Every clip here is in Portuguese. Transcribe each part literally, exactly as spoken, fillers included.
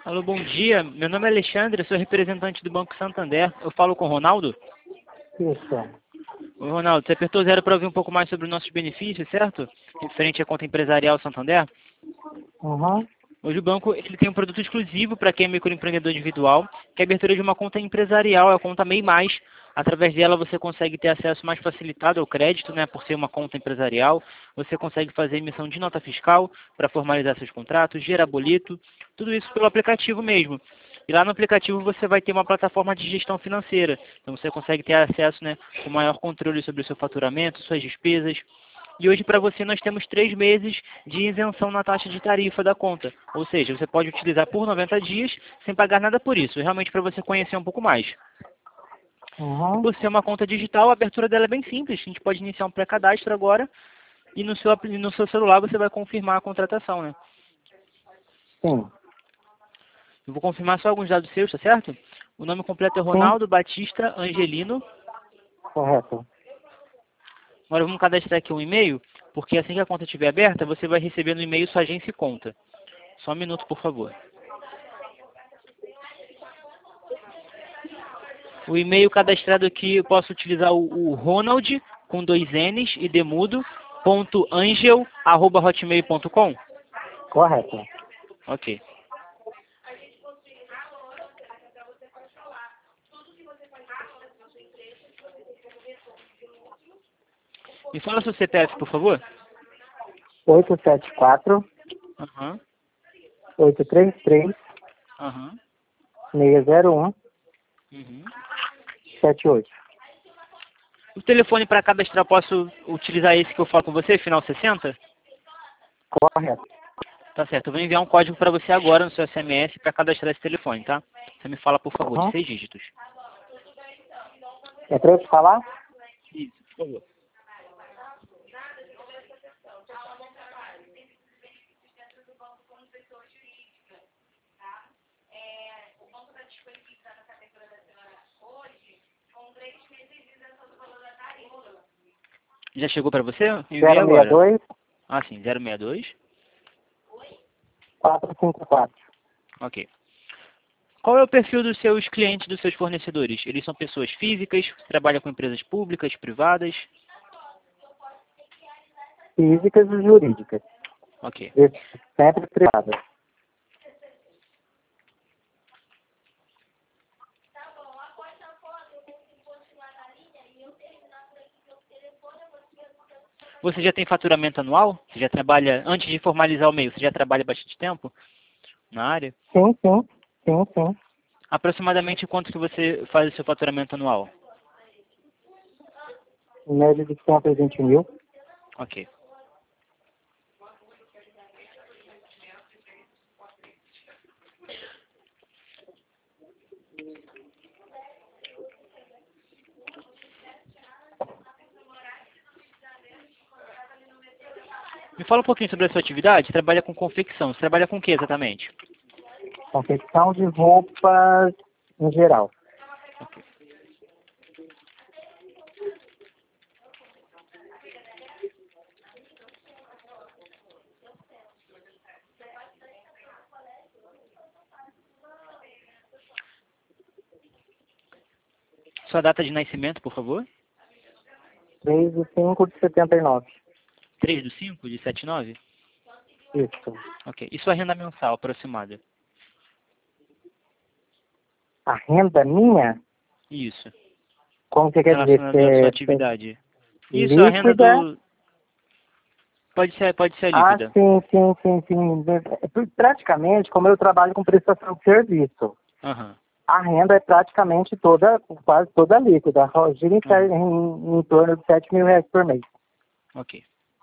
Alô, bom dia. Meu nome é Alexandre, sou representante do Banco Santander. Eu falo com o Ronaldo? Isso. Oi, Ronaldo, você apertou zero para ouvir um pouco mais sobre os nossos benefícios, certo? Referente à conta empresarial Santander. Uhum. Hoje o banco ele tem um produto exclusivo para quem é microempreendedor individual, que é a abertura de uma conta empresarial, é a conta MEI Mais. Através dela você consegue ter acesso mais facilitado ao crédito, né, por ser uma conta empresarial. Você consegue fazer emissão de nota fiscal para formalizar seus contratos, gerar boleto, tudo isso pelo aplicativo mesmo. E lá no aplicativo você vai ter uma plataforma de gestão financeira. Então você consegue ter acesso, né, com maior controle sobre o seu faturamento, suas despesas. E hoje para você nós temos três meses de isenção na taxa de tarifa da conta. Ou seja, você pode utilizar por noventa dias sem pagar nada por isso. Realmente para você conhecer um pouco mais. E Uhum. por ser uma conta digital, a abertura dela é bem simples. A gente pode iniciar um pré-cadastro agora e no seu, apli- no seu celular você vai confirmar a contratação, né? Sim. Eu vou confirmar só alguns dados seus, tá certo? O nome completo é Sim. Ronaldo Batista Angelino. Correto. Agora vamos cadastrar aqui um e-mail, porque assim que a conta estiver aberta, você vai receber no e-mail sua agência e conta. Só um minuto, por favor. O e-mail cadastrado aqui, eu posso utilizar o, o Ronald, com dois N's e demudo, ponto angel, arroba hotmail ponto com. Correto. Ok. Me fala seu C P F, por favor. oito sete quatro, Aham, oito três três, aham, seis zero um, uhum. sete oito. O telefone para cadastrar, posso utilizar esse que eu falo com você, final sessenta? Correto. Tá certo, eu vou enviar um código para você agora no seu S M S para cadastrar esse telefone, tá? Você me fala, por favor, de Uhum. seis dígitos. É para eu te falar? Isso, por favor. Já chegou para você? Eu enviei zero seis agora. dois, Ah, sim, zero seis dois. quatro cinco quatro. Ok. Qual é o perfil dos seus clientes, dos seus fornecedores? Eles são pessoas físicas, trabalham com empresas públicas, privadas? Físicas e jurídicas. Ok. E sempre privadas. Você já tem faturamento anual? Você já trabalha, antes de formalizar o meio, você já trabalha bastante tempo na área? Sim, sim. Sim, sim. Aproximadamente quanto que você faz o seu faturamento anual? Em média de cento e vinte mil. Ok. Me fala um pouquinho sobre a sua atividade. Você trabalha com confecção. Você trabalha com o que exatamente? Confecção de roupas em geral. Sua data de nascimento, por favor? três de cinco de setenta e nove. três do cinco de setenta e nove? Isso. Ok. E sua renda mensal aproximada? A renda minha, Isso. como você quer dizer? Relacionada à sua É, é atividade. Isso, a renda líquida? do... Pode ser, pode ser Ah, líquida. sim, sim, sim, sim. É, praticamente, como eu trabalho com prestação de serviço, Aham. a renda é praticamente toda, quase toda líquida. Gira em, Aham. em, em torno de sete mil reais por mês. Ok.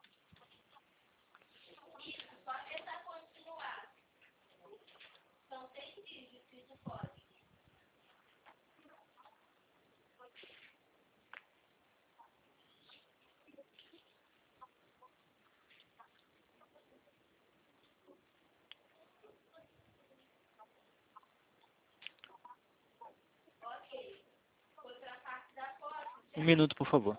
Um minuto, por favor.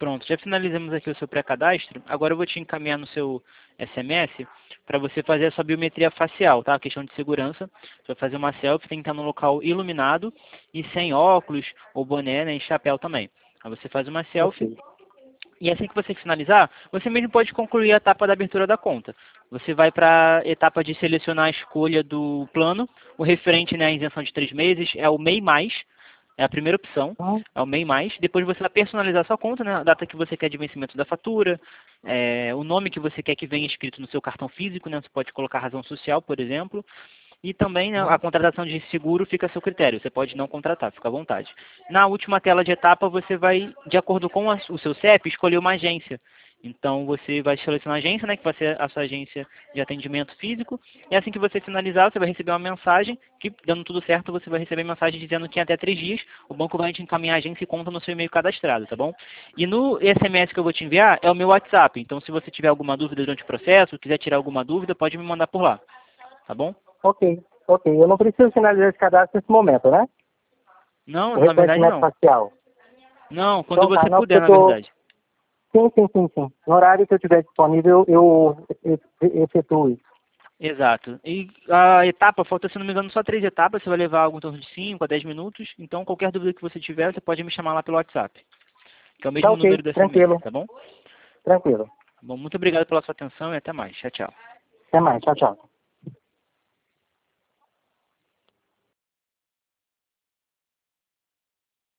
Pronto, já finalizamos aqui o seu pré-cadastro. Agora eu vou te encaminhar no seu S M S para você fazer a sua biometria facial, tá? Questão de segurança. Você vai fazer uma selfie, tem que estar num local iluminado e sem óculos ou boné, né, e chapéu também. Aí você faz uma selfie. Ok. E assim que você finalizar, você mesmo pode concluir a etapa da abertura da conta. Você vai para a etapa de selecionar a escolha do plano. O referente, né, à isenção de três meses é o M E I mais. É a primeira opção, Hum, é o M E I mais. Depois você vai personalizar sua conta, né, a data que você quer de vencimento da fatura, é, o nome que você quer que venha escrito no seu cartão físico, né, você pode colocar razão social, por exemplo. E também, né, a hum. contratação de seguro fica a seu critério, você pode não contratar, fica à vontade. Na última tela de etapa, você vai, de acordo com a, o seu C E P, escolher uma agência. Então, você vai selecionar a agência, né, que vai ser a sua agência de atendimento físico. E assim que você finalizar, você vai receber uma mensagem, que dando tudo certo, você vai receber mensagem dizendo que em até três dias o banco vai te encaminhar a agência e conta no seu e-mail cadastrado, tá bom? E no S M S que eu vou te enviar é o meu WhatsApp. Então, se você tiver alguma dúvida durante o processo, quiser tirar alguma dúvida, pode me mandar por lá, tá bom? Ok, ok. Eu não preciso finalizar esse cadastro nesse momento, né? Não, O na verdade reconhecimento não. facial. Não, quando Então tá, você não, porque puder, eu na tô... verdade. Sim, sim, sim, sim. No horário que eu tiver disponível, eu e- e- efetuo isso. Exato. E a etapa, falta, se não me engano, só três etapas, você vai levar algo em torno de cinco a dez minutos. Então, qualquer dúvida que você tiver, você pode me chamar lá pelo WhatsApp, que é o Tá mesmo ok, número do S M S, tranquilo, tá bom? tranquilo. Bom, muito obrigado pela sua atenção e até mais. Tchau, tchau. Até mais, tchau, tchau.